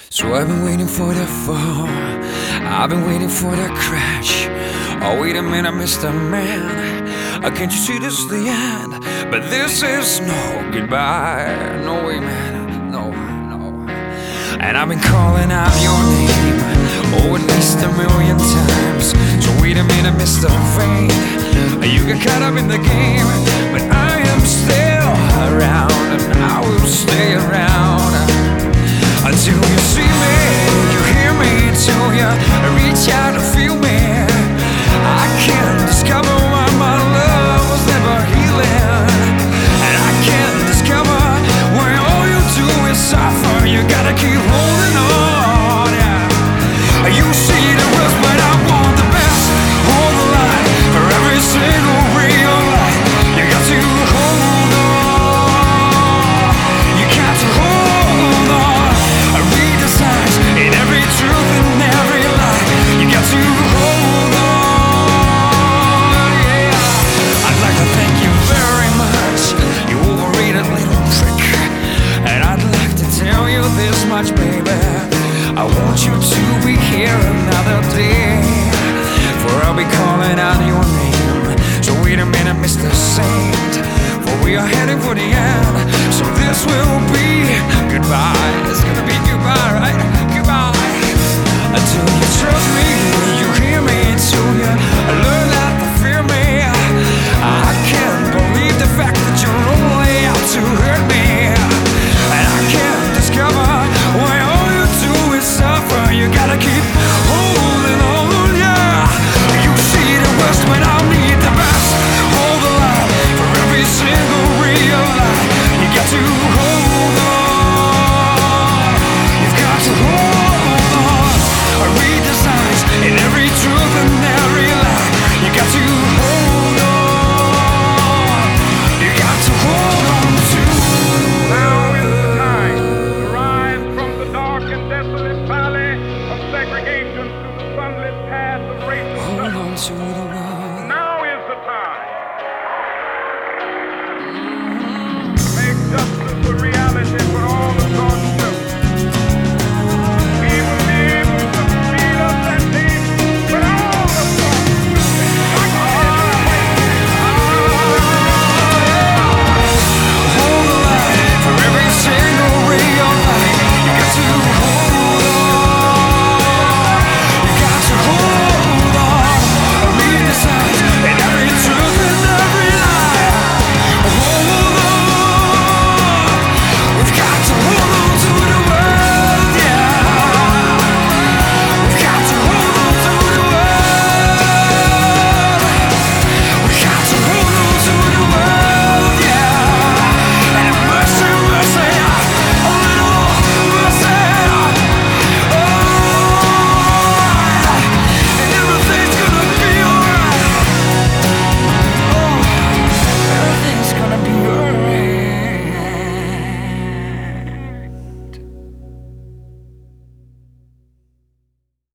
So I've been waiting for that fall, I've been waiting for that crash. Oh wait a minute, Mr. Man, can't you see this is the end? But this is no goodbye, no way man, no. And I've been calling out your name, oh at least a million times. So wait a minute, Mr. Fame, you get caught up in the game, but I am still around, and I will stay around until you see me, you hear me, till you reach out and feel me. I can discover why my love was never healing, and I can discover why all you do is suffer. You gotta keep holding on, yeah. You see the worst, but I want the best. Hold the line for every single ray of light. You got to hold on, you got to hold on. I read the signs in every truth and every lie. You got to hold on, yeah. I'd like to thank you very much, you overrated little trick. And I'd like to tell you this much, baby, I want you to be here another day, for I'll be calling out your name. So wait a minute, Mr. Saint, for we are heading for the end. So this will be goodbye, it's gonna be goodbye.